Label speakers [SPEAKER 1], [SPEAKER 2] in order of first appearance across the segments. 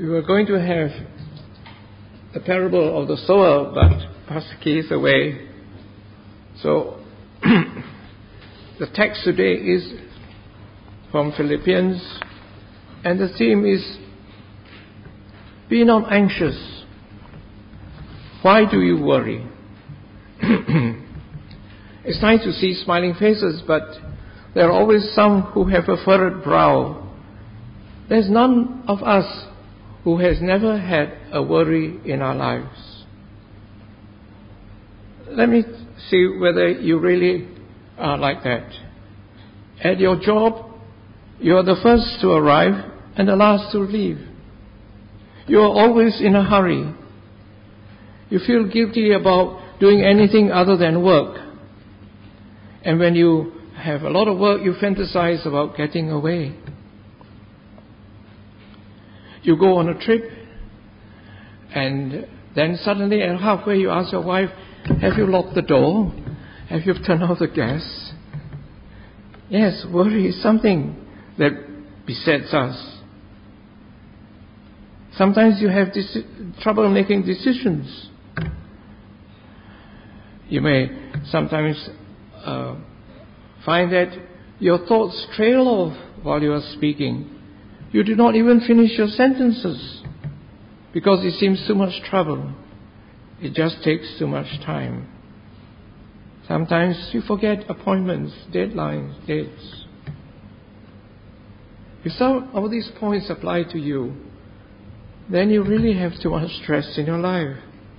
[SPEAKER 1] We were going to have the parable of the sower, but Pastor Key is away. So the text today is from Philippians, and the theme is, be not anxious. Why do you worry? It's nice to see smiling faces, but there are always some who have a furrowed brow. There's none of us who has never had a worry in our lives. Let me see whether you really are like that. At your job, you are the first to arrive and the last to leave. You are always in a hurry. You feel guilty about doing anything other than work. And when you have a lot of work, you fantasize about getting away. You go on a trip, and then suddenly at halfway you ask your wife, have you locked the door? Have you turned off the gas? Yes, worry is something that besets us. Sometimes you have trouble making decisions. You may sometimes find that your thoughts trail off while you are speaking. You do not even finish your sentences because it seems too much trouble. It just takes too much time. Sometimes you forget appointments, deadlines, dates. If some of these points apply to you, then you really have too much stress in your life.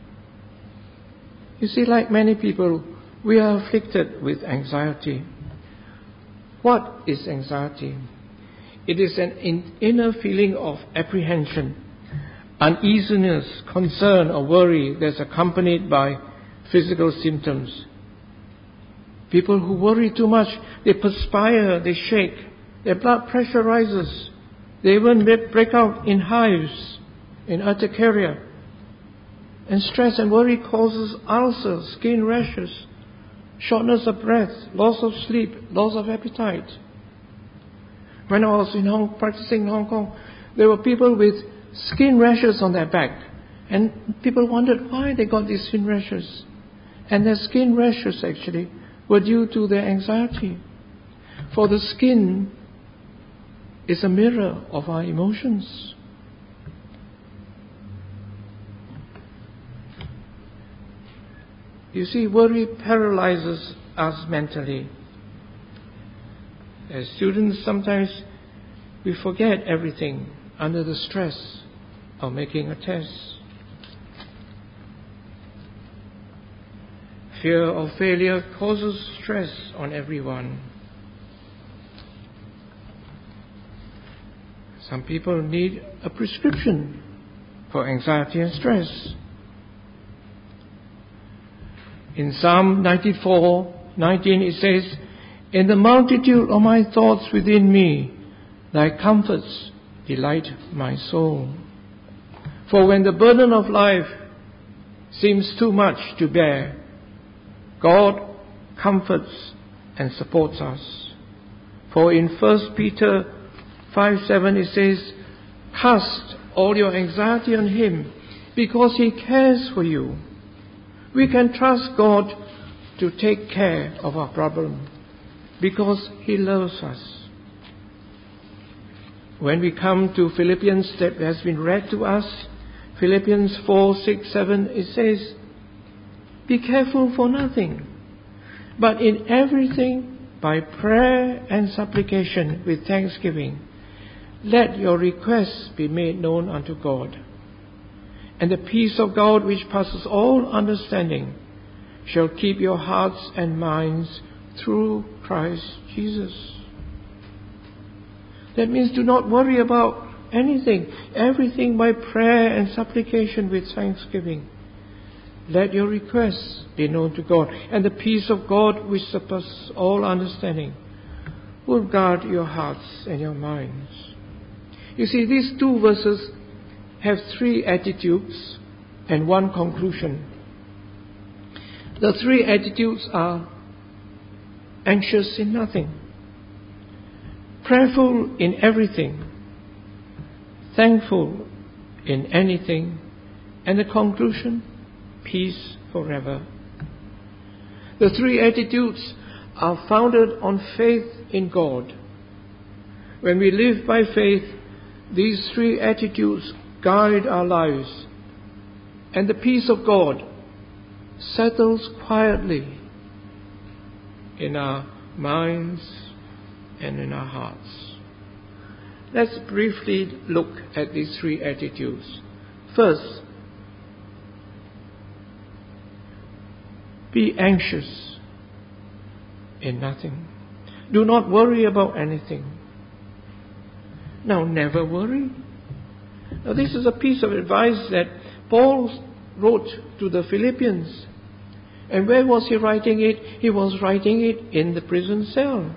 [SPEAKER 1] You see, like many people, we are afflicted with anxiety. What is anxiety? It is an inner feeling of apprehension, uneasiness, concern, or worry that's accompanied by physical symptoms. People who worry too much, they perspire, they shake, their blood pressure rises, they even break out in hives, in urticaria. And stress and worry causes ulcers, skin rashes, shortness of breath, loss of sleep, loss of appetite. When I was practicing in Hong Kong, there were people with skin rashes on their back. And people wondered why they got these skin rashes. And their skin rashes actually were due to their anxiety. For the skin is a mirror of our emotions. You see, worry paralyzes us mentally. As students, sometimes we forget everything under the stress of making a test. Fear of failure causes stress on everyone. Some people need a prescription for anxiety and stress. In Psalm 94:19 it says, in the multitude of my thoughts within me, thy comforts delight my soul. For when the burden of life seems too much to bear, God comforts and supports us. For in 1 Peter 5:7 it says, cast all your anxiety on him because he cares for you. We can trust God to take care of our problem because he loves us. When we come to Philippians that has been read to us, Philippians 4:6-7, it says, be careful for nothing, but in everything by prayer and supplication with thanksgiving, let your requests be made known unto God. And the peace of God which passes all understanding shall keep your hearts and minds through Christ Jesus. That means do not worry about anything. Everything by prayer and supplication with thanksgiving. Let your requests be known to God. And the peace of God which surpasses all understanding will guard your hearts and your minds. You see, these two verses have three attitudes and one conclusion. The three attitudes are anxious in nothing, prayerful in everything, thankful in anything. And the conclusion, peace forever. The three attitudes are founded on faith in God. When we live by faith, these three attitudes guide our lives, and the peace of God settles quietly in our minds and in our hearts. Let's briefly look at these three attitudes. First, be anxious in nothing. Do not worry about anything. Now, never worry. Now, this is a piece of advice that Paul wrote to the Philippians. And where was he writing it? He was writing it in the prison cell.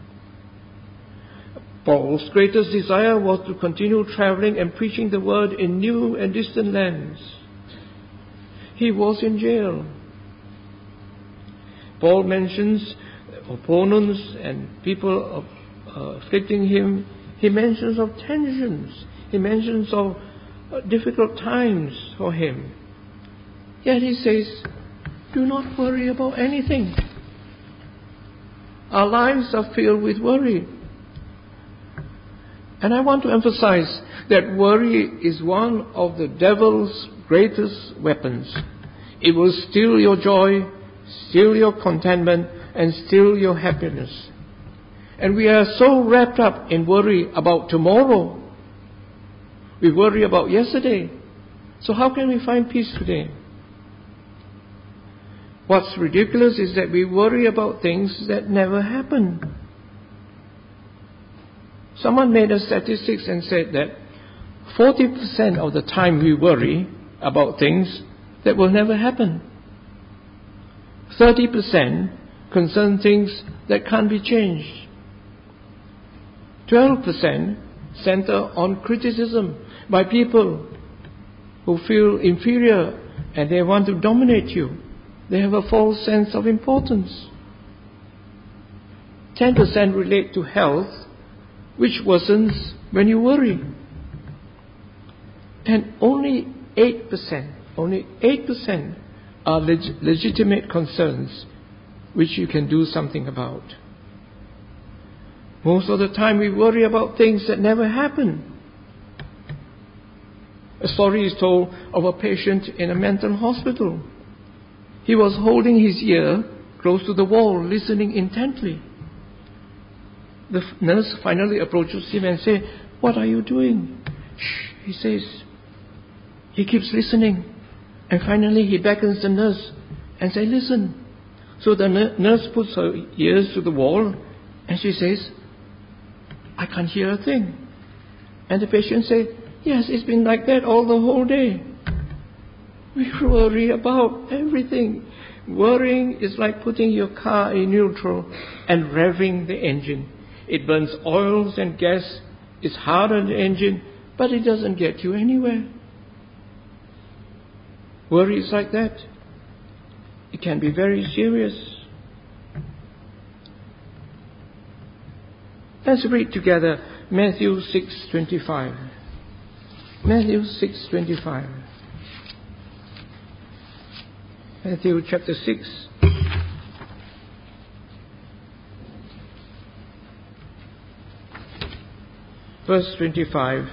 [SPEAKER 1] Paul's greatest desire was to continue traveling and preaching the word in new and distant lands. He was in jail. Paul mentions opponents and people afflicting him. He mentions of tensions. He mentions of difficult times for him. Yet he says, do not worry about anything. Our lives are filled with worry. And I want to emphasize that worry is one of the devil's greatest weapons. It will steal your joy, steal your contentment, and steal your happiness. And we are so wrapped up in worry about tomorrow. We worry about yesterday. So how can we find peace today? What's ridiculous is that we worry about things that never happen. Someone made a statistics and said that 40% of the time we worry about things that will never happen. 30% concern things that can't be changed. 12% center on criticism by people who feel inferior and they want to dominate you. They have a false sense of importance. 10% relate to health, which worsens when you worry. And only 8% are legitimate concerns which you can do something about. Most of the time we worry about things that never happen. A story is told of a patient in a mental hospital. He was holding his ear close to the wall, listening intently. The nurse finally approaches him and says, "What are you doing?" "Shh," he says. He keeps listening. And finally he beckons the nurse and says, "Listen." So the nurse puts her ears to the wall and she says, "I can't hear a thing." And the patient says, "Yes, it's been like that all the whole day." We worry about everything. Worrying is like putting your car in neutral and revving the engine. It burns oils and gas. It's hard on the engine, but it doesn't get you anywhere. Worry is like that. It can be very serious. Let's read together Matthew 6:25. Matthew 6:25. Matthew chapter 6. Verse 25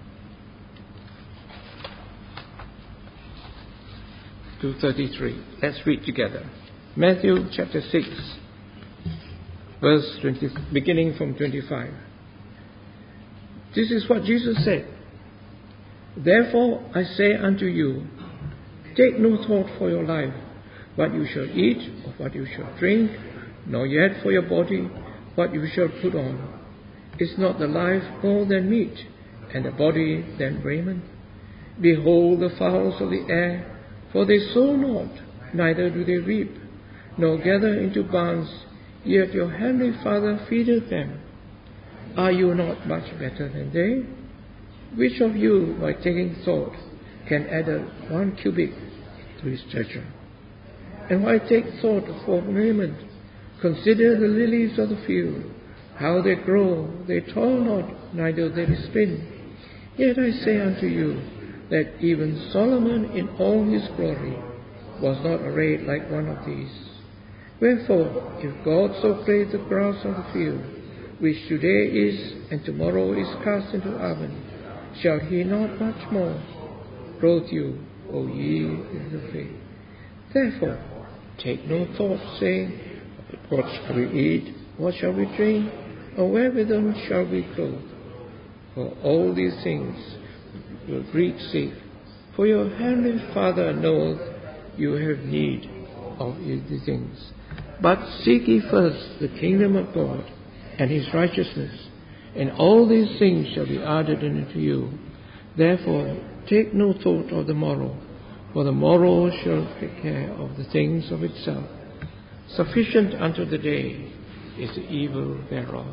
[SPEAKER 1] to 33. Let's read together. Matthew chapter 6, verse 20, beginning from 25. This is what Jesus said. "Therefore I say unto you, take no thought for your life, what you shall eat or what you shall drink, nor yet for your body, what you shall put on. Is not the life more than meat, and the body than raiment? Behold the fowls of the air, for they sow not, neither do they reap, nor gather into barns, yet your heavenly Father feedeth them. Are you not much better than they? Which of you, by taking thought, can add 1 cubit to his stature? And why take thought for raiment? Consider the lilies of the field, how they grow, they toil not, neither they spin. Yet I say unto you, that even Solomon in all his glory was not arrayed like one of these. Wherefore, if God so clothed the grass of the field, which today is and tomorrow is cast into the oven, shall he not much more clothe you, O ye in the faith? Therefore, take no thought, saying, what shall we eat, what shall we drink, or wherewithal shall we clothe? For all these things will Greeks seek, for your heavenly Father knoweth you have need of these things. But seek ye first the kingdom of God and his righteousness, and all these things shall be added unto you. Therefore take no thought of the morrow, for the morrow shall take care of the things of itself. Sufficient unto the day is the evil thereof.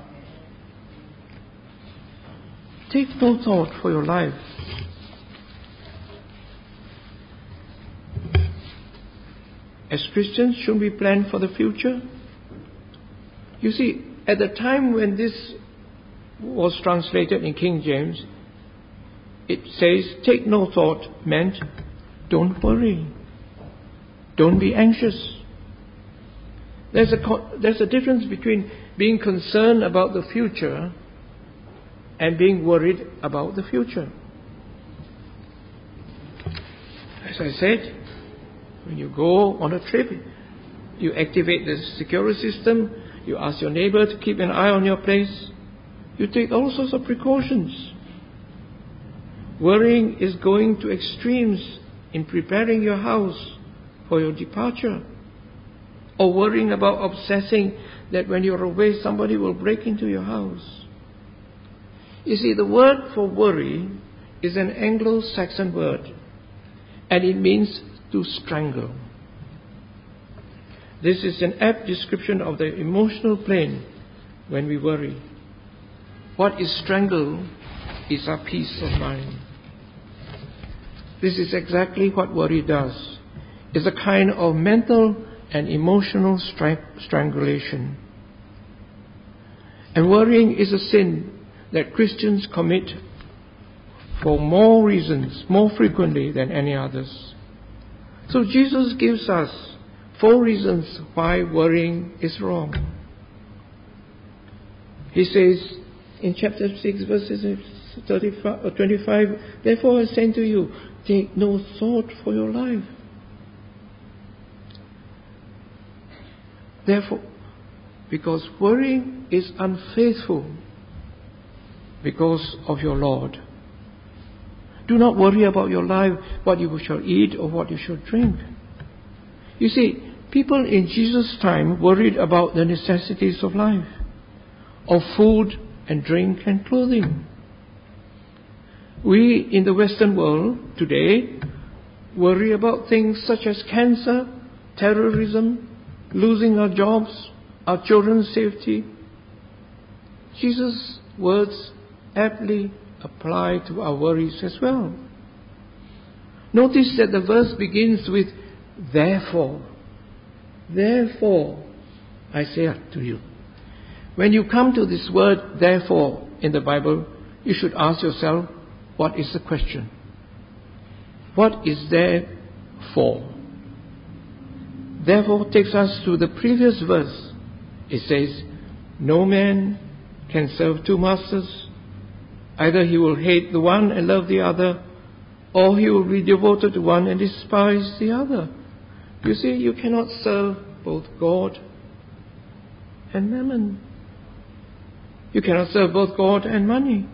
[SPEAKER 1] Take no thought for your life. As Christians, should we plan for the future? You see, at the time when this was translated in King James, it says, take no thought meant, don't worry. Don't be anxious. There's a difference between being concerned about the future and being worried about the future. As I said, when you go on a trip, you activate the security system, you ask your neighbor to keep an eye on your place, you take all sorts of precautions. Worrying is going to extremes in preparing your house for your departure, or worrying about obsessing that when you're away somebody will break into your house. You see, the word for worry is an Anglo-Saxon word, and it means to strangle. This is an apt description of the emotional plane when we worry. What is strangled is our peace of mind. This is exactly what worry does. It's a kind of mental and emotional strangulation. And worrying is a sin that Christians commit for more reasons, more frequently than any others. So Jesus gives us 4 reasons why worrying is wrong. He says in chapter 6, verses 25, therefore I say to you, take no thought for your life. Therefore, because worrying is unfaithful because of your Lord. Do not worry about your life, what you shall eat or what you shall drink. You see, people in Jesus' time worried about the necessities of life, of food and drink and clothing. We in the Western world today worry about things such as cancer, terrorism, losing our jobs, our children's safety. Jesus' words aptly apply to our worries as well. Notice that the verse begins with, therefore. Therefore, I say to you. When you come to this word, therefore, in the Bible, you should ask yourself, what is the question? What is there for? Therefore takes us to the previous verse. It says, no man can serve 2 masters. Either he will hate the one and love the other, or he will be devoted to one and despise the other. You see, you cannot serve both God and mammon. You cannot serve both God and money.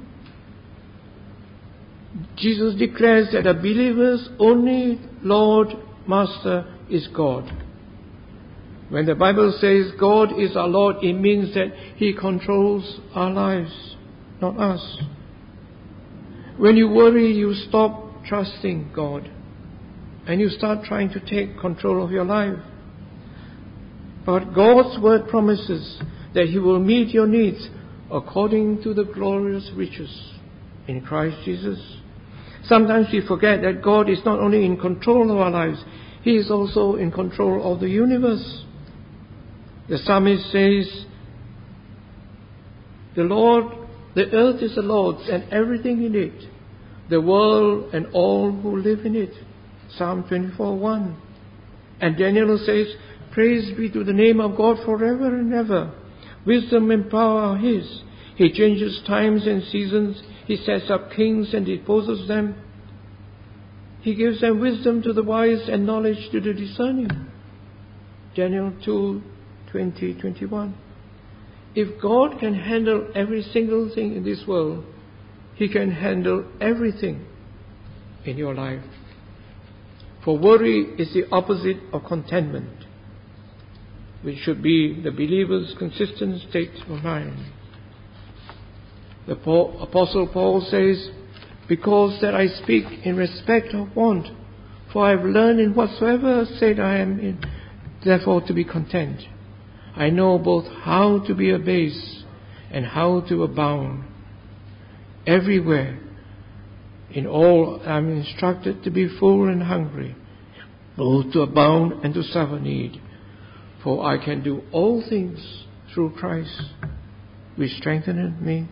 [SPEAKER 1] Jesus declares that a believer's only Lord, Master is God. When the Bible says God is our Lord, it means that He controls our lives, not us. When you worry, you stop trusting God and you start trying to take control of your life. But God's word promises that He will meet your needs according to the glorious riches in Christ Jesus. Sometimes we forget that God is not only in control of our lives, He is also in control of the universe. The psalmist says, the earth is the Lord's and everything in it, the world and all who live in it. Psalm 24:1. And Daniel says, praise be to the name of God forever and ever. Wisdom and power are His. He changes times and seasons. He sets up kings and deposes them. He gives them wisdom to the wise and knowledge to the discerning. Daniel 2:20-21. If God can handle every single thing in this world, He can handle everything in your life. For worry is the opposite of contentment, which should be the believer's consistent state of mind. The Apostle Paul says, because that I speak in respect of want, for I have learned in whatsoever state I am in, therefore to be content. I know both how to be abased and how to abound. Everywhere, in all, I am instructed to be full and hungry, both to abound and to suffer need. For I can do all things through Christ, which strengtheneth me.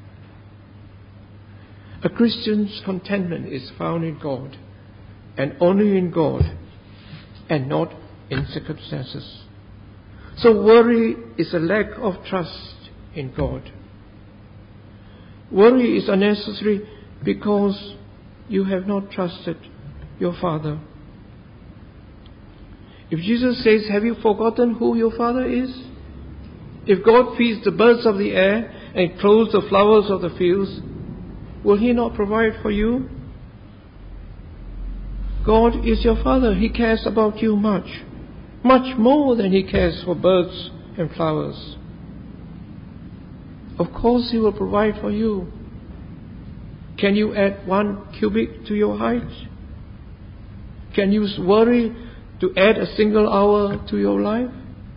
[SPEAKER 1] A Christian's contentment is found in God, and only in God, and not in circumstances. So worry is a lack of trust in God. Worry is unnecessary because you have not trusted your Father. If Jesus says, have you forgotten who your Father is? If God feeds the birds of the air and clothes the flowers of the fields, will He not provide for you? God is your Father. He cares about you much more than He cares for birds and flowers. Of course He will provide for you. Can you add 1 cubit to your height? Can you worry to add a single hour to your life?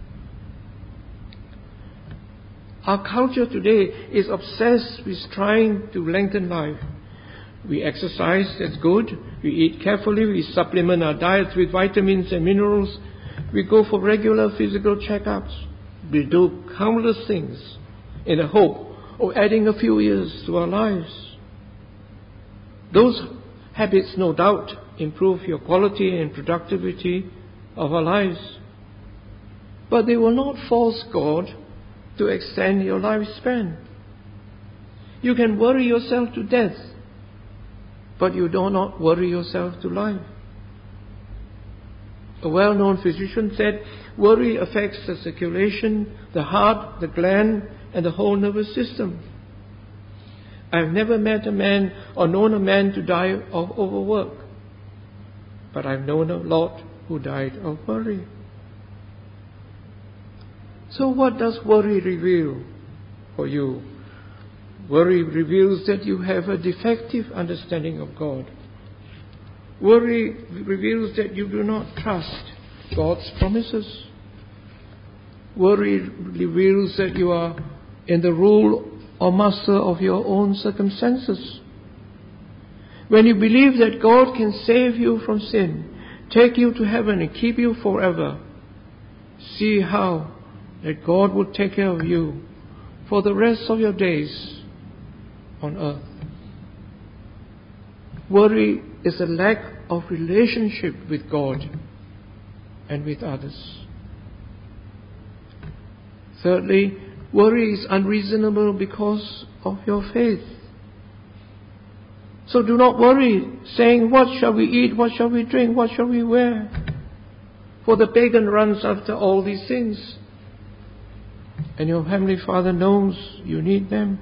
[SPEAKER 1] Our culture today is obsessed with trying to lengthen life. We exercise, that's good. We eat carefully. We supplement our diets with vitamins and minerals. We go for regular physical checkups. We do countless things in the hope of adding a few years to our lives. Those habits, no doubt, improve your quality and productivity of our lives. But they will not force God to extend your lifespan. You can worry yourself to death, but you do not worry yourself to life. A well-known physician said, worry affects the circulation, the heart, the gland, and the whole nervous system. I have never met a man or known a man to die of overwork, but I've known a lot who died of worry. So what does worry reveal for you? Worry reveals that you have a defective understanding of God. Worry reveals that you do not trust God's promises. Worry reveals that you are in the rule or master of your own circumstances. When you believe that God can save you from sin, take you to heaven and keep you forever, see how that God will take care of you for the rest of your days on earth. Worry is a lack of relationship with God and with others. Thirdly, worry is unreasonable because of your faith. So do not worry, saying, what shall we eat, what shall we drink, what shall we wear? For the pagan runs after all these things, and your Heavenly Father knows you need them.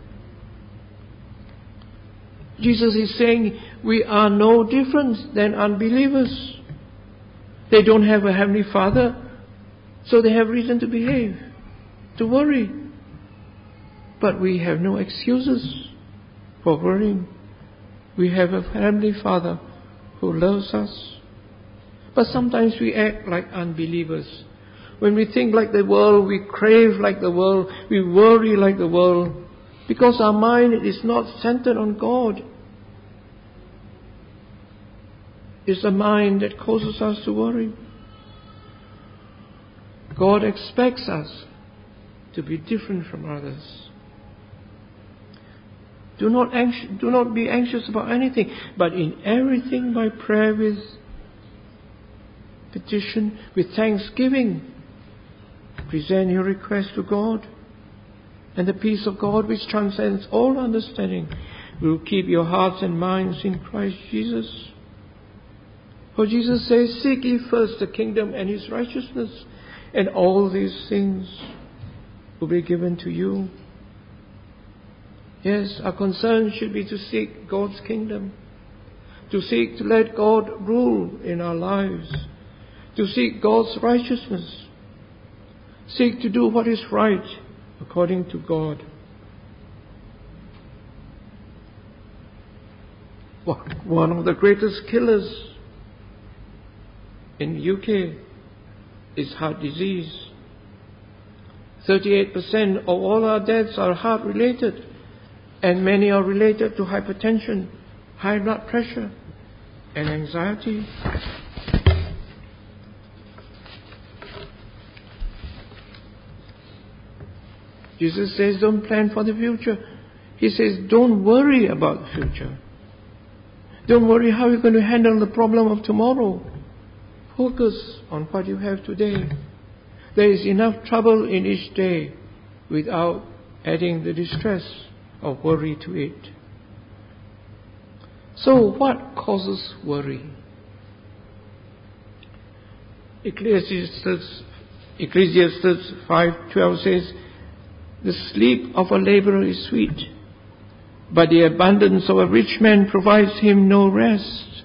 [SPEAKER 1] Jesus is saying we are no different than unbelievers. They don't have a Heavenly Father, so they have reason to behave, to worry. But we have no excuses for worrying. We have a Heavenly Father who loves us. But sometimes we act like unbelievers. When we think like the world, we crave like the world, we worry like the world, because our mind is not centered on God. It's a mind that causes us to worry. God expects us to be different from others. Do not be anxious about anything, but in everything by prayer with petition, with thanksgiving, present your request to God. And the peace of God, which transcends all understanding, will keep your hearts and minds in Christ Jesus. For Jesus says, seek ye first the kingdom and His righteousness, and all these things will be given to you. Yes, our concern should be to seek God's kingdom, to seek to let God rule in our lives, to seek God's righteousness, seek to do what is right according to God. One of the greatest killers in the UK is heart disease. 38% of all our deaths are heart related, and many are related to hypertension, high blood pressure, and anxiety. Jesus says, don't plan for the future. He says, don't worry about the future. Don't worry how you're going to handle the problem of tomorrow. Focus on what you have today. There is enough trouble in each day without adding the distress of worry to it. So what causes worry? Ecclesiastes 5:12 says, the sleep of a laborer is sweet, but the abundance of a rich man provides him no rest.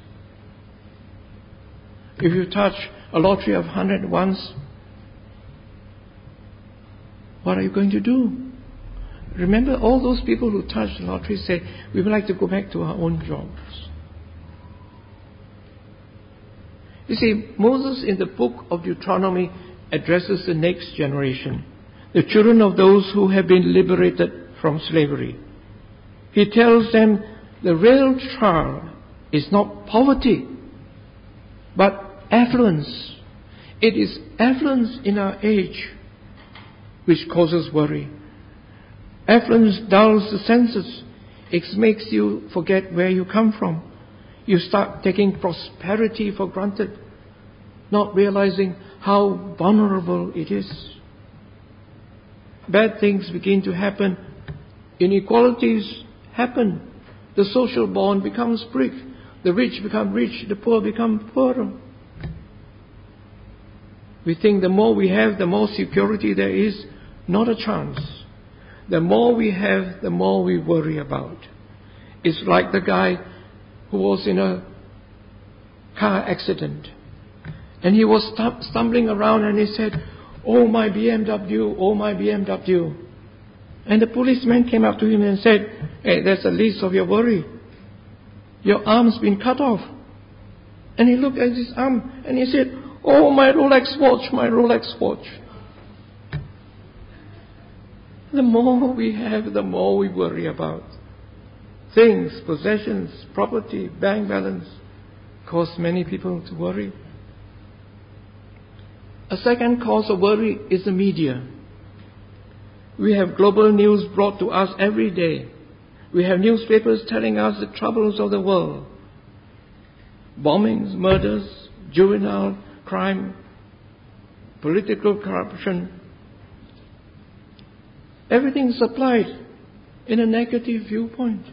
[SPEAKER 1] If you touch a lottery of 100 once, what are you going to do? Remember, all those people who touch the lottery say, we would like to go back to our own jobs. You see, Moses in the book of Deuteronomy addresses the next generation, the children of those who have been liberated from slavery. He tells them the real trial is not poverty, but affluence. It is affluence in our age which causes worry. Affluence dulls the senses. It makes you forget where you come from. You start taking prosperity for granted, not realizing how vulnerable it is. Bad things begin to happen. Inequalities happen. The social bond becomes brick. The rich become rich. The poor become poorer. We think the more we have, the more security there is. Not a chance. The more we have, the more we worry about. It's like the guy who was in a car accident. And he was stumbling around and he said, oh my BMW, oh my BMW. And the policeman came up to him and said, hey, that's the least of your worry. Your arm's been cut off. And he looked at his arm and he said, oh, my Rolex watch, my Rolex watch. The more we have, the more we worry about. Things, possessions, property, bank balance cause many people to worry. A second cause of worry is the media. We have global news brought to us every day. We have newspapers telling us the troubles of the world. Bombings, murders, juvenile crime, political corruption. Everything is applied in a negative viewpoint.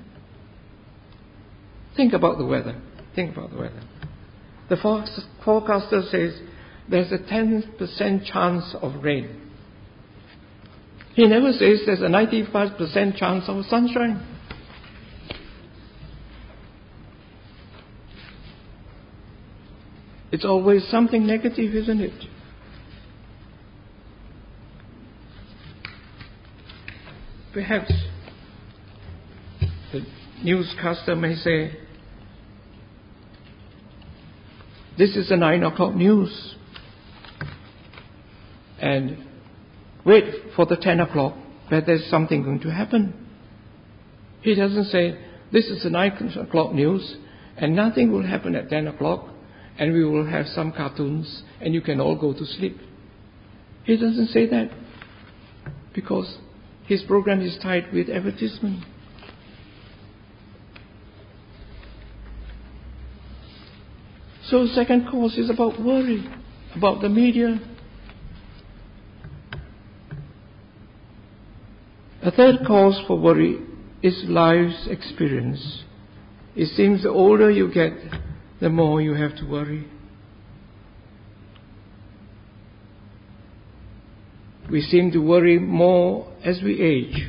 [SPEAKER 1] Think about the weather. Think about the weather. The forecaster says there's a 10% chance of rain. He never says there's a 95% chance of sunshine. It's always something negative, isn't it? Perhaps the newscaster may say, this is the 9 o'clock news. And wait for the 10 o'clock, that there's something going to happen. He doesn't say, this is the 9 o'clock news, and nothing will happen at 10 o'clock, and we will have some cartoons, and you can all go to sleep. He doesn't say that, because his program is tied with advertisement. So second cause is about worry, about the media. A third cause for worry is life's experience. It seems the older you get, the more you have to worry. We seem to worry more as we age.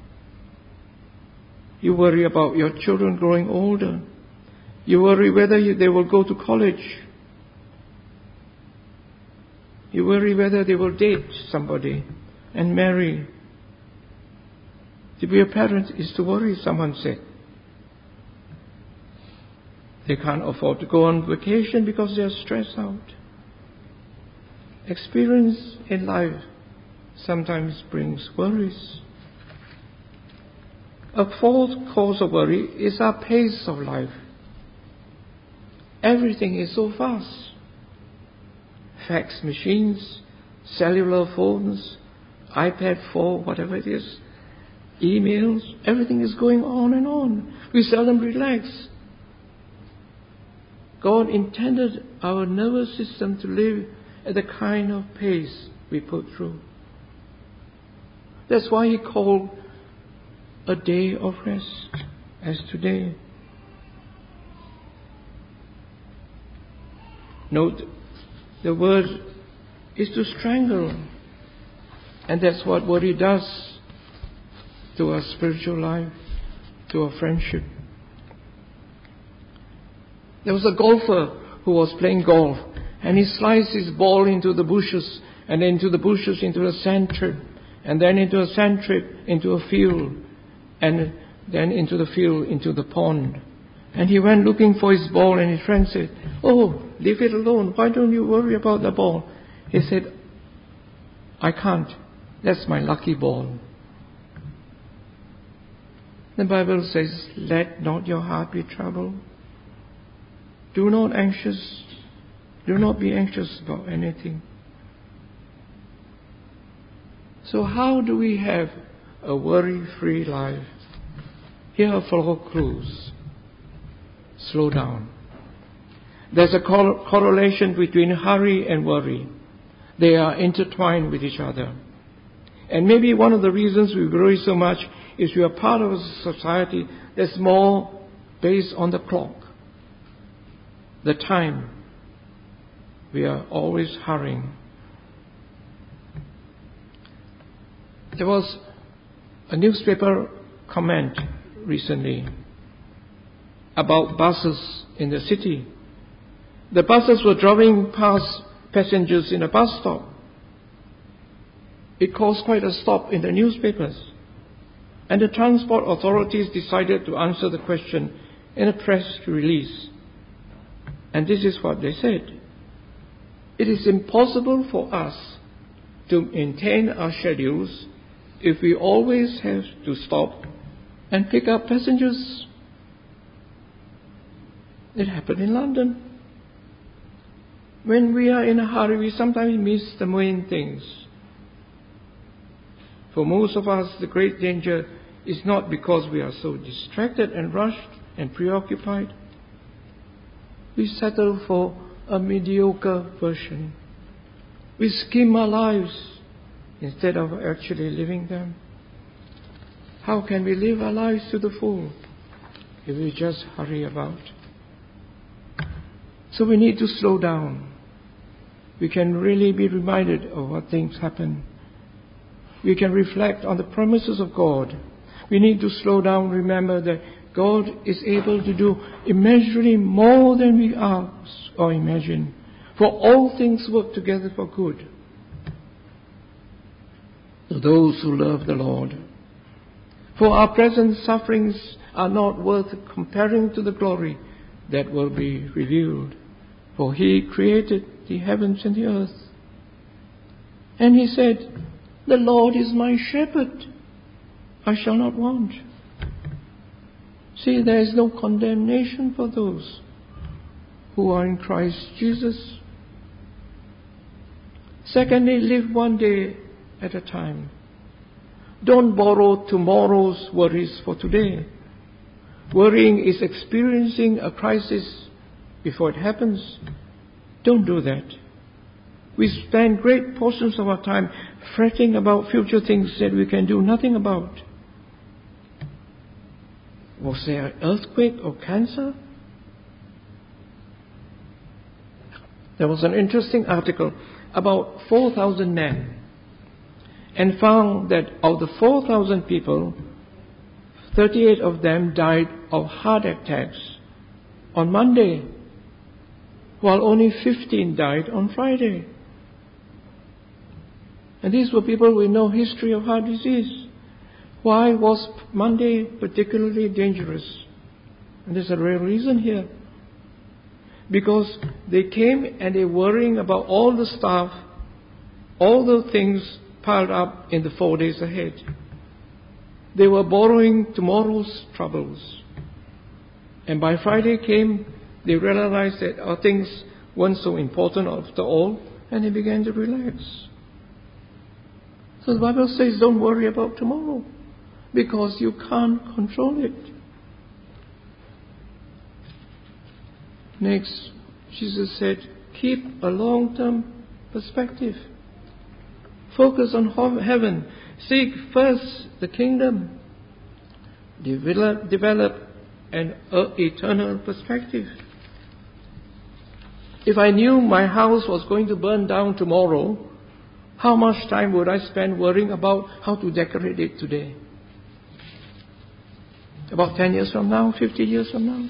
[SPEAKER 1] You worry about your children growing older. You worry whether they will go to college. You worry whether they will date somebody and marry. To be a parent is to worry, someone said. They can't afford to go on vacation because they are stressed out. Experience in life sometimes brings worries. A fourth cause of worry is our pace of life. Everything is so fast. Fax machines, cellular phones, iPad 4, whatever it is, emails, everything is going on and on. We seldom relax. God intended our nervous system to live at the kind of pace we put through. That's why He called a day of rest as today. Note, the word is to strangle. And that's what worry does to our spiritual life, to our friendship. There was a golfer who was playing golf, and he sliced his ball into the bushes, and into the bushes into a sand trip, and then into a sand trip into a field, and then into the field into the pond. And he went looking for his ball, and his friend said, "Oh, leave it alone. Why don't you worry about the ball?" He said, "I can't. That's my lucky ball." The Bible says, "Let not your heart be troubled. Do not be anxious about anything." So how do we have a worry-free life? Here are 4 clues. Slow down. There's a correlation between hurry and worry. They are intertwined with each other. And maybe one of the reasons we worry so much is we are part of a society that's more based on the clock, the time. We are always hurrying. There was a newspaper comment recently about buses in the city. The buses were driving past passengers in a bus stop. It caused quite a stop in the newspapers. And the transport authorities decided to answer the question in a press release. And this is what they said. It is impossible for us to maintain our schedules if we always have to stop and pick up passengers. It happened in London. When we are in a hurry, we sometimes miss the main things. For most of us, the great danger is not because we are so distracted and rushed and preoccupied. We settle for a mediocre version. We skim our lives instead of actually living them. How can we live our lives to the full if we just hurry about? So we need to slow down. We can really be reminded of what things happen. We can reflect on the promises of God. We need to slow down, remember that God is able to do immeasurably more than we ask or imagine. For all things work together for good to those who love the Lord. For our present sufferings are not worth comparing to the glory that will be revealed. For He created the heavens and the earth. And He said, "The Lord is my shepherd. I shall not want." See, there is no condemnation for those who are in Christ Jesus. Secondly, live one day at a time. Don't borrow tomorrow's worries for today. Worrying is experiencing a crisis before it happens. Don't do that. We spend great portions of our time fretting about future things that we can do nothing about. Was there an earthquake or cancer? There was an interesting article about 4,000 men, and found that of the 4,000 people, 38 of them died of heart attacks on Monday, while only 15 died on Friday. And these were people with no history of heart disease. Why was Monday particularly dangerous? And there's a real reason here. Because they came and they were worrying about all the stuff, all the things piled up in the 4 days ahead. They were borrowing tomorrow's troubles. And by Friday came, they realized that things weren't so important after all, and they began to relax. So the Bible says, don't worry about tomorrow, because you can't control it. Next, Jesus said, keep a long-term perspective. Focus on heaven. Seek first the kingdom. Develop an eternal perspective. If I knew my house was going to burn down tomorrow, how much time would I spend worrying about how to decorate it today? About 10 years from now, 50 years from now?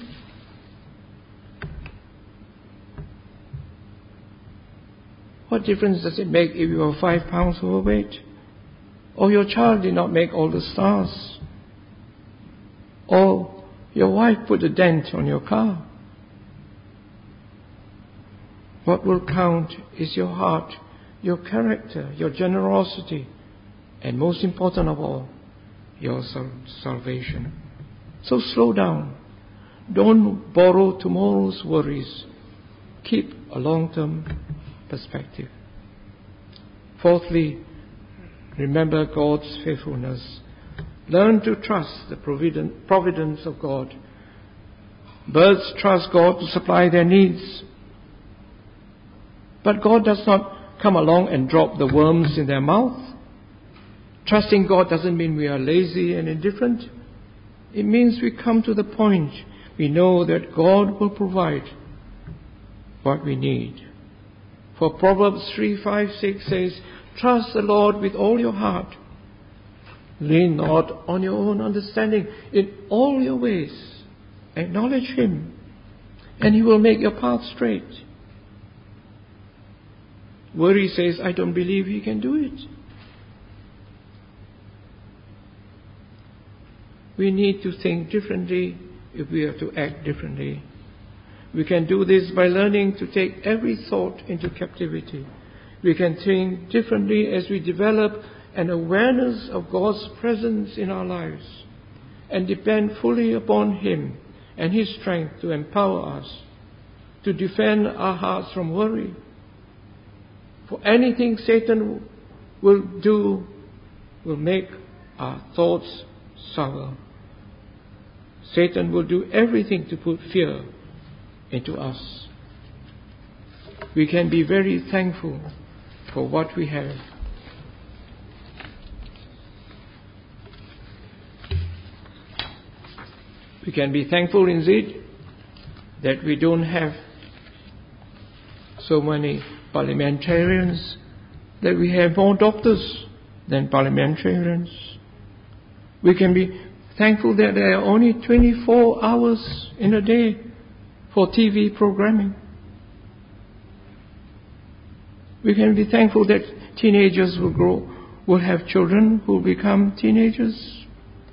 [SPEAKER 1] What difference does it make if you are 5 pounds overweight? Or your child did not make all the stars? Or your wife put a dent on your car? What will count is your heart, your character, your generosity, and most important of all, your salvation. So slow down. Don't borrow tomorrow's worries. Keep a long-term perspective. Fourthly, remember God's faithfulness. Learn to trust the providence of God. Birds trust God to supply their needs. But God does not come along and drop the worms in their mouth. Trusting God doesn't mean we are lazy and indifferent. It means we come to the point we know that God will provide what we need. For Proverbs 3:5-6 says, trust the Lord with all your heart. Lean not on your own understanding. In all your ways, acknowledge Him, and He will make your path straight. Worry says, I don't believe He can do it. We need to think differently if we are to act differently. We can do this by learning to take every thought into captivity. We can think differently as we develop an awareness of God's presence in our lives and depend fully upon Him and His strength to empower us, to defend our hearts from worry. For anything Satan will do will make our thoughts sour. Satan will do everything to put fear into us. We can be very thankful for what we have. We can be thankful indeed that we don't have so many parliamentarians, that we have more doctors than parliamentarians. We can be thankful that there are only 24 hours in a day for TV programming. We can be thankful that teenagers will have children who become teenagers.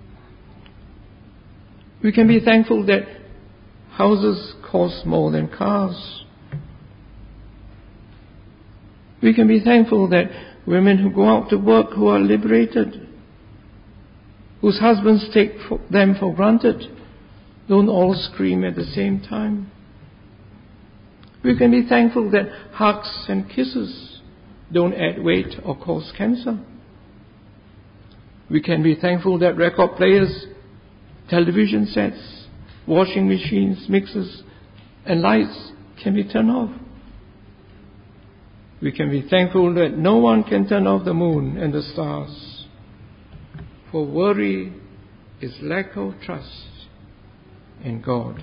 [SPEAKER 1] We can be thankful that houses cost more than cars. We can be thankful that women who go out to work who are liberated, whose husbands take them for granted, don't all scream at the same time. We can be thankful that hugs and kisses don't add weight or cause cancer. We can be thankful that record players, television sets, washing machines, mixers and lights can be turned off. We can be thankful that no one can turn off the moon and the stars. For worry is lack of trust in God.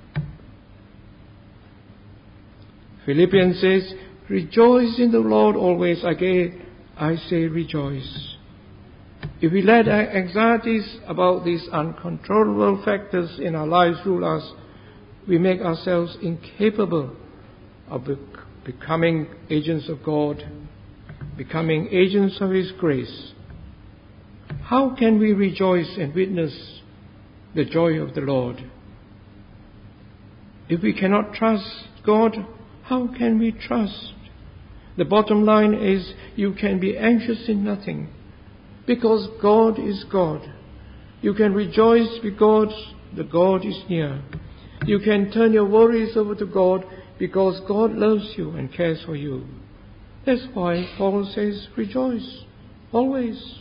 [SPEAKER 1] Philippians says, rejoice in the Lord always. Again, I say rejoice. If we let our anxieties about these uncontrollable factors in our lives rule us, we make ourselves incapable of becoming agents of God, becoming agents of His grace. How can we rejoice and witness the joy of the Lord? If we cannot trust God, how can we trust? The bottom line is you can be anxious in nothing because God is God. You can rejoice because the God is near. You can turn your worries over to God because God loves you and cares for you. That's why Paul says, rejoice always.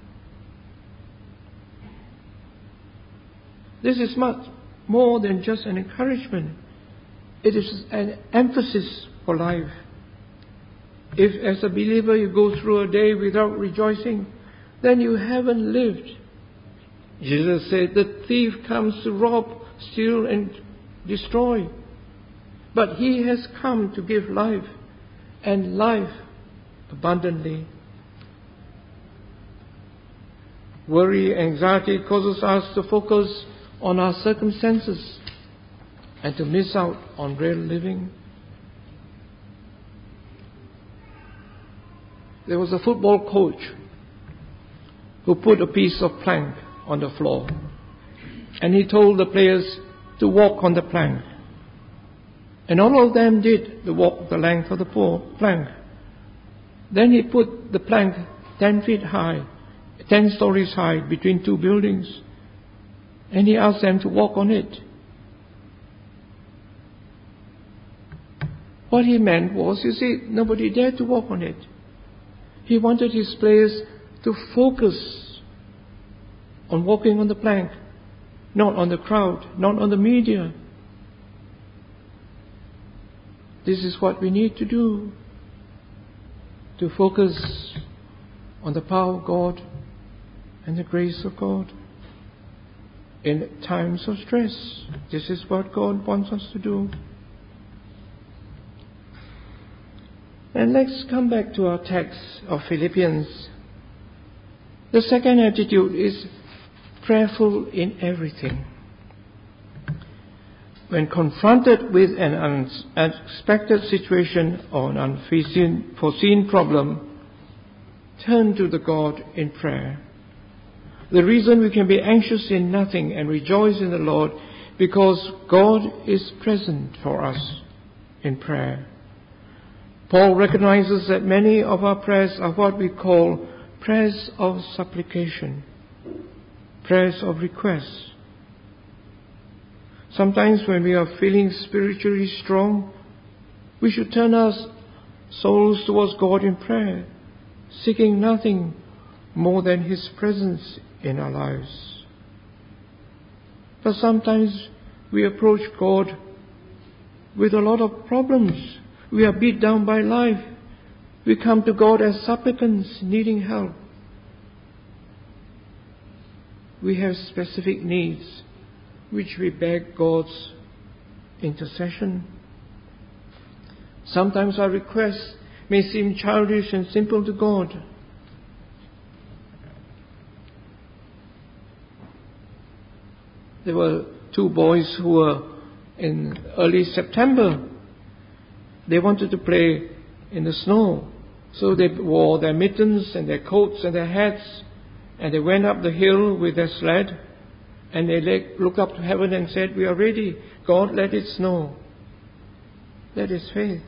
[SPEAKER 1] This is much more than just an encouragement. It is an emphasis for life. If as a believer you go through a day without rejoicing, then you haven't lived. Jesus said, the thief comes to rob, steal and destroy. But He has come to give life, and life abundantly. Worry, anxiety causes us to focus on our circumstances and to miss out on real living. There was a football coach who put a piece of plank on the floor, and he told the players to walk on the plank. And all of them did walk the length of the plank. Then he put the plank 10 feet high, 10 stories high between two buildings, and he asked them to walk on it. What he meant was, you see, nobody dared to walk on it. He wanted his players to focus on walking on the plank, not on the crowd, not on the media. This is what we need to do, to focus on the power of God and the grace of God. In times of stress, this is what God wants us to do. And let's come back to our text of Philippians. The second attitude is prayerful in everything. When confronted with an unexpected situation or an unforeseen problem, turn to the God in prayer. The reason we can be anxious in nothing and rejoice in the Lord, because God is present for us in prayer. Paul recognizes that many of our prayers are what we call prayers of supplication, prayers of request. Sometimes when we are feeling spiritually strong, we should turn our souls towards God in prayer, seeking nothing more than His presence in our lives. But sometimes we approach God with a lot of problems. We are beat down by life. We come to God as supplicants needing help. We have specific needs which we beg God's intercession. Sometimes our requests may seem childish and simple to God. There were two boys who were in early September. They wanted to play in the snow. So they wore their mittens and their coats and their hats, and they went up the hill with their sled, and they looked up to heaven and said, "We are ready. God, let it snow." That is faith.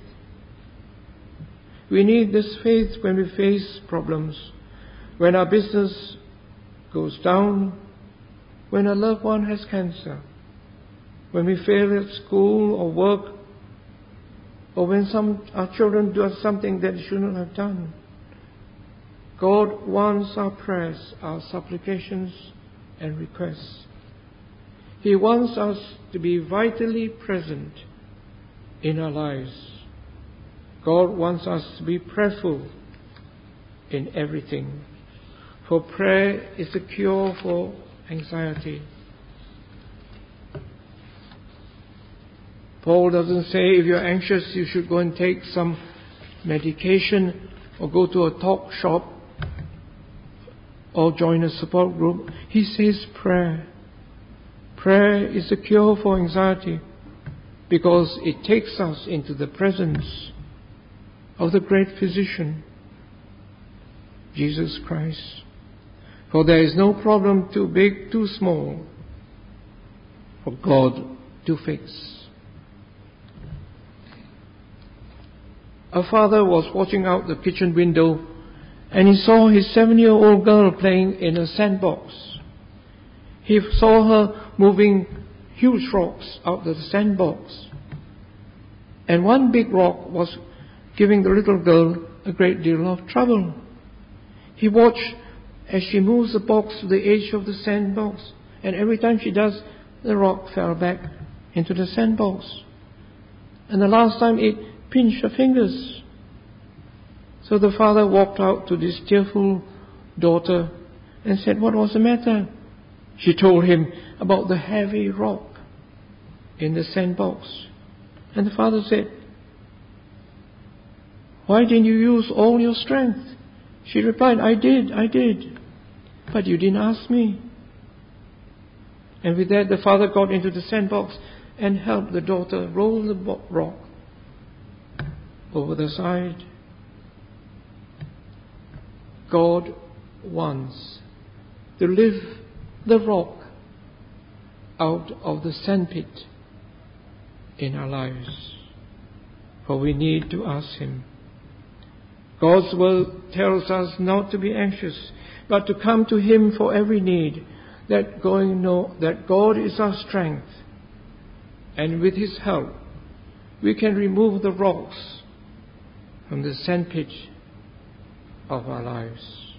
[SPEAKER 1] We need this faith when we face problems, when our business goes down, when a loved one has cancer, when we fail at school or work, or when our children do something that they shouldn't have done. God wants our prayers, our supplications and requests. He wants us to be vitally present in our lives. God wants us to be prayerful in everything. For prayer is the cure for anxiety. Paul doesn't say if you're anxious you should go and take some medication or go to a talk shop or join a support group. He says prayer. Prayer is the cure for anxiety because it takes us into the presence of the great physician, Jesus Christ. For there is no problem too big, too small for God to fix. A father was watching out the kitchen window and he saw his 7-year-old girl playing in a sandbox. He saw her moving huge rocks out of the sandbox. And one big rock was giving the little girl a great deal of trouble. He watched as she moves the box to the edge of the sandbox, and every time she does, the rock fell back into the sandbox. And the last time it pinched her fingers. So the father walked out to this tearful daughter and said, "What was the matter?" She told him about the heavy rock in the sandbox. And the father said, "Why didn't you use all your strength?" She replied, I did. But you didn't ask me." And with that, the father got into the sandbox and helped the daughter roll the rock over the side. God wants to lift the rock out of the sandpit in our lives. For we need to ask Him. God's word tells us not to be anxious, but to come to Him for every need, that God is our strength. And with His help, we can remove the rocks from the sandpit of our lives.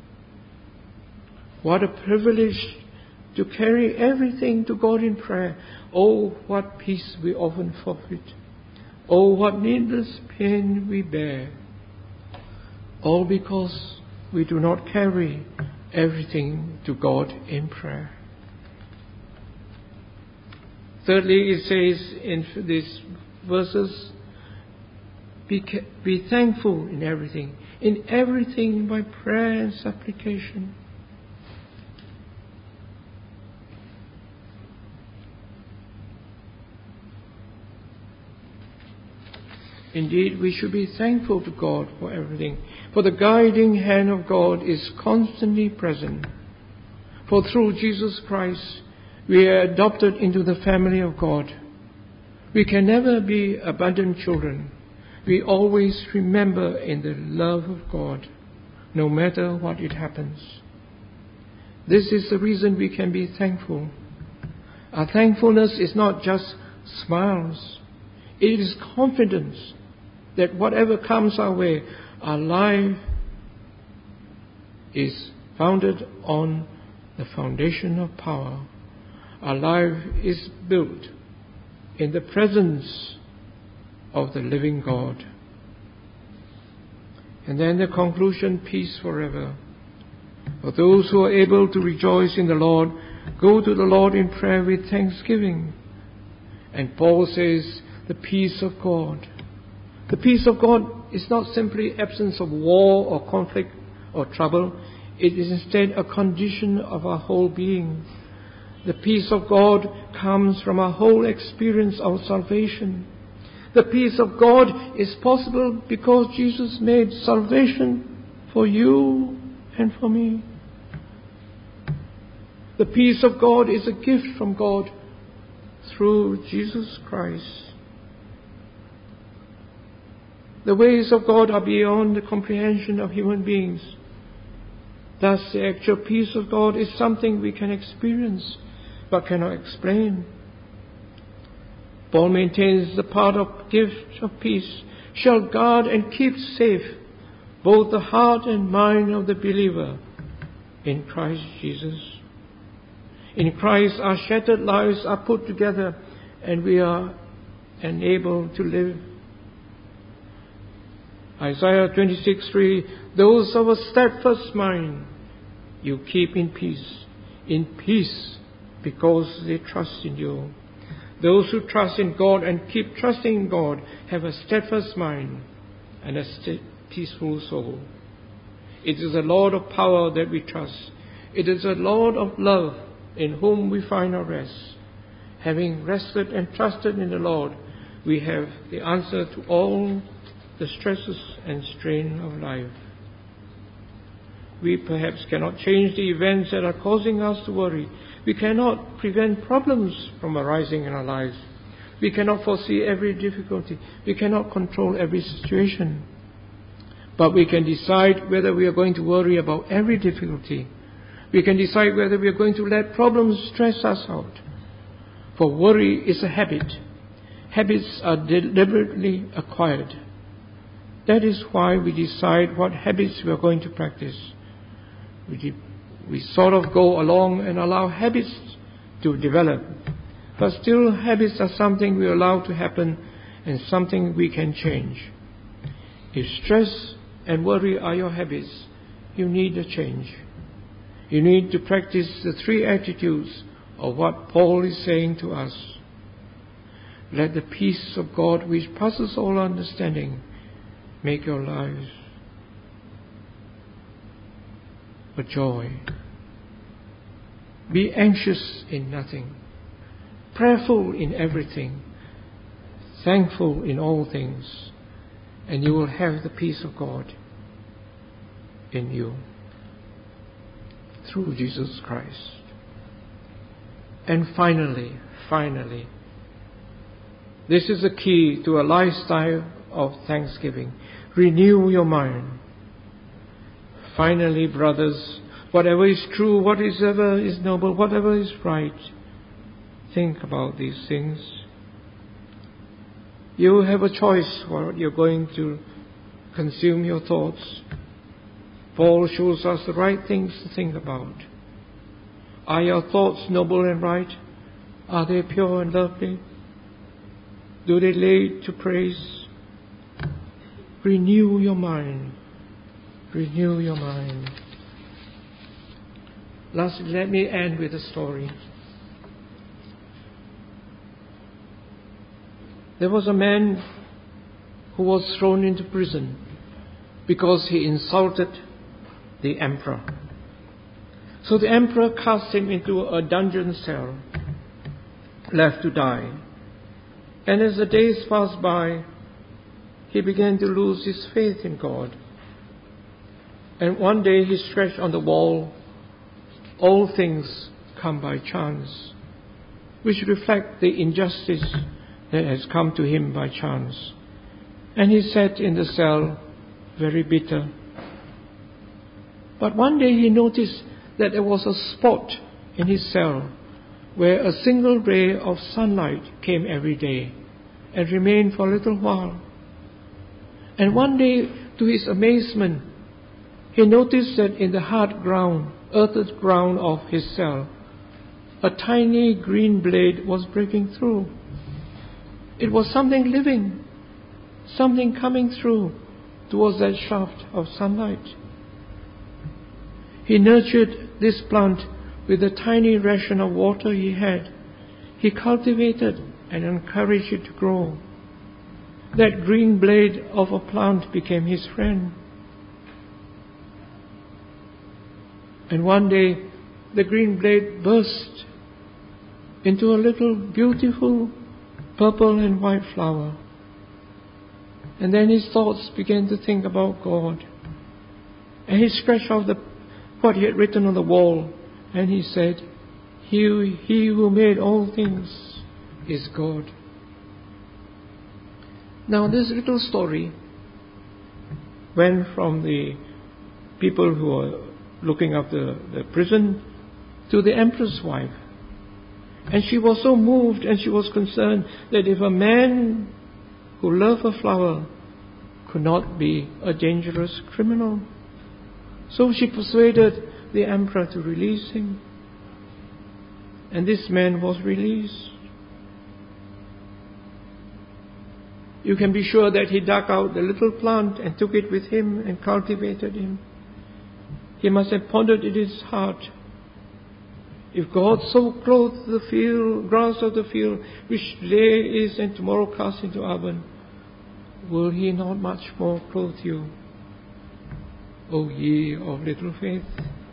[SPEAKER 1] What a privilege to carry everything to God in prayer. Oh, what peace we often forfeit. Oh, what needless pain we bear. All because we do not carry everything to God in prayer. Thirdly, it says in these verses, be thankful in everything by prayer and supplication. Indeed, we should be thankful to God for everything, for the guiding hand of God is constantly present. For through Jesus Christ, we are adopted into the family of God. We can never be abandoned children. We always remember in the love of God, no matter what it happens. This is the reason we can be thankful. Our thankfulness is not just smiles. It is confidence that whatever comes our way, our life is founded on the foundation of power. Our life is built in the presence of the living God. And then the conclusion, peace forever. For those who are able to rejoice in the Lord, go to the Lord in prayer with thanksgiving. And Paul says, the peace of God. The peace of God is not simply absence of war or conflict or trouble. It is instead a condition of our whole being. The peace of God comes from our whole experience of salvation. The peace of God is possible because Jesus made salvation for you and for me. The peace of God is a gift from God through Jesus Christ. The ways of God are beyond the comprehension of human beings. Thus, the actual peace of God is something we can experience but cannot explain. Paul maintains the part of gift of peace shall guard and keep safe both the heart and mind of the believer in Christ Jesus. In Christ, our shattered lives are put together and we are and able to live. Isaiah 26:3, those of a steadfast mind you keep in peace because they trust in you. Those who trust in God and keep trusting in God have a steadfast mind and a peaceful soul. It is the Lord of power that we trust. It is the Lord of love in whom we find our rest. Having rested and trusted in the Lord, we have the answer to all the stresses and strain of life. We perhaps cannot change the events that are causing us to worry. We cannot prevent problems from arising in our lives. We cannot foresee every difficulty. We cannot control every situation. But we can decide whether we are going to worry about every difficulty. We can decide whether we are going to let problems stress us out. For worry is a habit. Habits are deliberately acquired. That is why we decide what habits we are going to practice. We sort of go along and allow habits to develop. But still, habits are something we allow to happen and something we can change. If stress and worry are your habits, you need a change. You need to practice the three attitudes of what Paul is saying to us. Let the peace of God, which passes all understanding, make your lives a joy. Be anxious in nothing, prayerful in everything, thankful in all things, and you will have the peace of God in you through Jesus Christ. And finally, this is the key to a lifestyle of thanksgiving. Renew your mind. Finally, brothers, whatever is true, whatever is noble, whatever is right, think about these things. You have a choice what you're going to consume your thoughts. Paul shows us the right things to think about. Are your thoughts noble and right? Are they pure and lovely? Do they lead to praise? Renew your mind. Renew your mind. Lastly, let me end with a story. There was a man who was thrown into prison because he insulted the emperor. So the emperor cast him into a dungeon cell, left to die. And as the days passed by, he began to lose his faith in God. And one day he stretched on the wall, all things come by chance, which reflect the injustice that has come to him by chance. And he sat in the cell, very bitter. But one day he noticed that there was a spot in his cell where a single ray of sunlight came every day and remained for a little while. And one day, to his amazement, he noticed that in the hard ground, earthed ground of his cell, a tiny green blade was breaking through. It was something living, something coming through towards that shaft of sunlight. He nurtured this plant with the tiny ration of water he had. He cultivated and encouraged it to grow. That green blade of a plant became his friend. And one day, the green blade burst into a little beautiful purple and white flower. And then his thoughts began to think about God. And he scratched off what he had written on the wall, and he said, He who made all things is God. Now this little story went from the people who were looking after the prison to the emperor's wife. And she was so moved and she was concerned that if a man who loved a flower could not be a dangerous criminal. So she persuaded the emperor to release him. And this man was released. You can be sure that he dug out the little plant and took it with him and cultivated him. He must have pondered in his heart, if God so clothed the field, grass of the field, which today is and tomorrow cast into oven, will he not much more clothe you, O ye of little faith?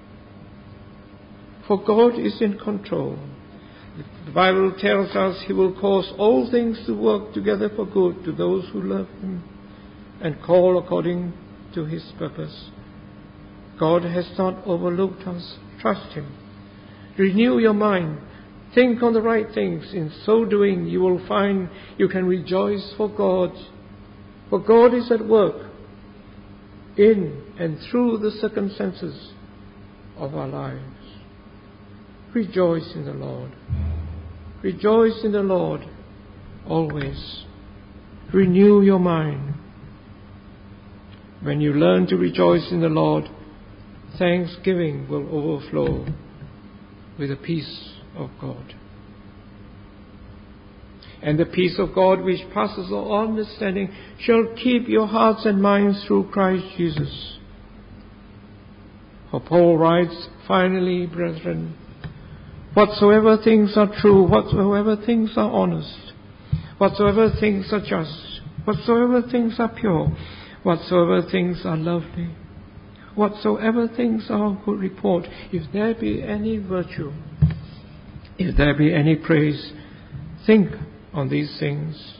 [SPEAKER 1] For God is in control. The Bible tells us he will cause all things to work together for good to those who love him and call according to his purpose. God has not overlooked us. Trust him. Renew your mind. Think on the right things. In so doing, you will find you can rejoice for God. For God is at work in and through the circumstances of our lives. Rejoice in the Lord. Rejoice in the Lord always. Renew your mind. When you learn to rejoice in the Lord, thanksgiving will overflow with the peace of God. And the peace of God, which passes all understanding, shall keep your hearts and minds through Christ Jesus. For Paul writes, finally, brethren, whatsoever things are true, whatsoever things are honest, whatsoever things are just, whatsoever things are pure, whatsoever things are lovely, whatsoever things are of good report, if there be any virtue, if there be any praise, think on these things.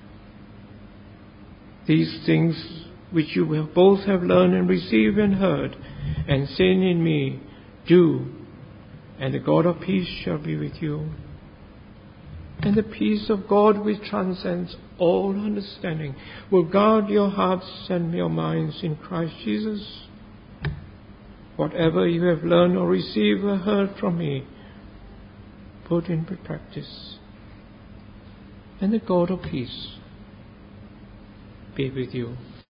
[SPEAKER 1] These things which you will both have learned and received and heard and seen in me, do, and the God of peace shall be with you. And the peace of God, which transcends all understanding, will guard your hearts and your minds in Christ Jesus. Whatever you have learned or received or heard from me, put into practice. And the God of peace be with you.